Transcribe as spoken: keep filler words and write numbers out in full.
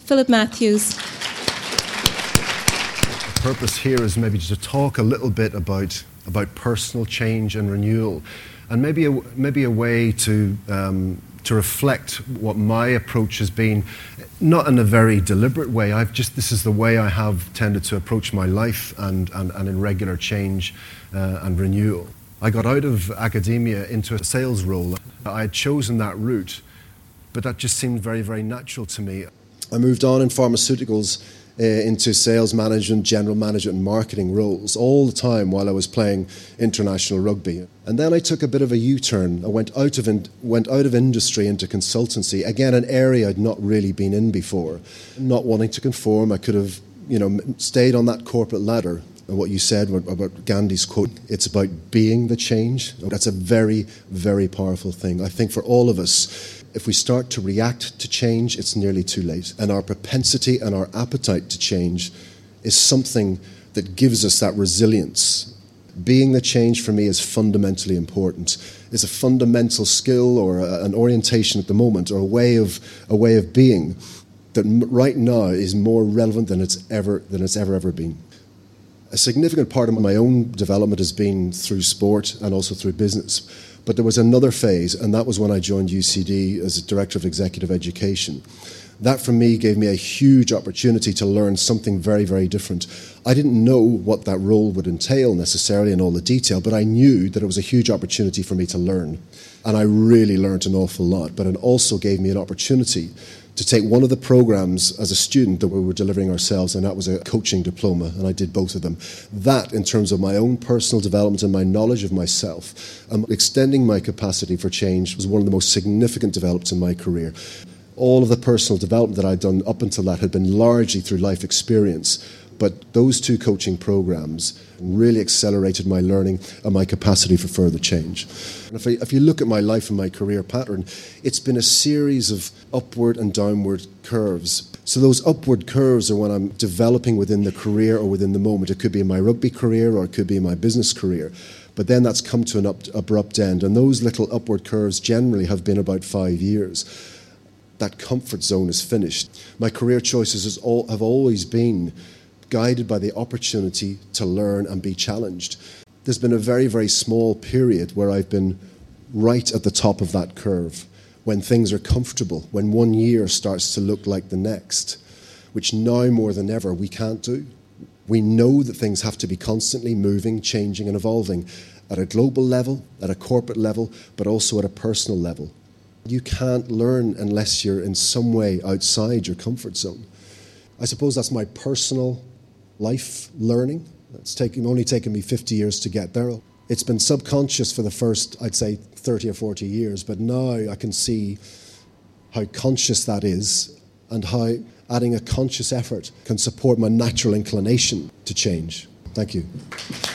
Philip Matthews. The purpose here is maybe to talk a little bit about, about personal change and renewal, and maybe a, maybe a way to, um, to reflect what my approach has been, not in a very deliberate way. I've just, this is the way I have tended to approach my life and, and, and in regular change uh, and renewal. I got out of academia into a sales role. I had chosen that route, but that just seemed very, very natural to me. I moved on in pharmaceuticals uh, into sales management, general management and marketing roles all the time while I was playing international rugby. And then I took a bit of a U-turn. I went out of in, went out of industry into consultancy, again an area I'd not really been in before. Not wanting to conform, I could have, you know, stayed on that corporate ladder. And what you said about Gandhi's quote, it's about being the change. That's a very, very powerful thing. I think for all of us, if we start to react to change, it's nearly too late. And our propensity and our appetite to change is something that gives us that resilience. Being the change for me is fundamentally important. It's a fundamental skill or a, an orientation at the moment, or a way of a way of being that right now is more relevant than it's ever than it's ever ever been. A significant part of my own development has been through sport and also through business. But there was another phase, and that was when I joined U C D as a Director of Executive Education. That, for me, gave me a huge opportunity to learn something very, very different. I didn't know what that role would entail necessarily in all the detail, but I knew that it was a huge opportunity for me to learn. And I really learned an awful lot. But it also gave me an opportunity to take one of the programs as a student that we were delivering ourselves, and that was a coaching diploma, and I did both of them. That, in terms of my own personal development and my knowledge of myself, um, extending my capacity for change was one of the most significant developments in my career. All of the personal development that I'd done up until that had been largely through life experience, but those two coaching programs really accelerated my learning and my capacity for further change. And if, I, if you look at my life and my career pattern, it's been a series of upward and downward curves. So those upward curves are when I'm developing within the career or within the moment. It could be in my rugby career or it could be in my business career. But then that's come to an up, abrupt end. And those little upward curves generally have been about five years. That comfort zone is finished. My career choices has all, have always been guided by the opportunity to learn and be challenged. There's been a very, very small period where I've been right at the top of that curve, when things are comfortable, when one year starts to look like the next, which now more than ever we can't do. We know that things have to be constantly moving, changing and evolving at a global level, at a corporate level, but also at a personal level. You can't learn unless you're in some way outside your comfort zone. I suppose that's my personal life learning. It's taken, only taken me fifty years to get there. It's been subconscious for the first, I'd say, thirty or forty years, but now I can see how conscious that is and how adding a conscious effort can support my natural inclination to change. Thank you.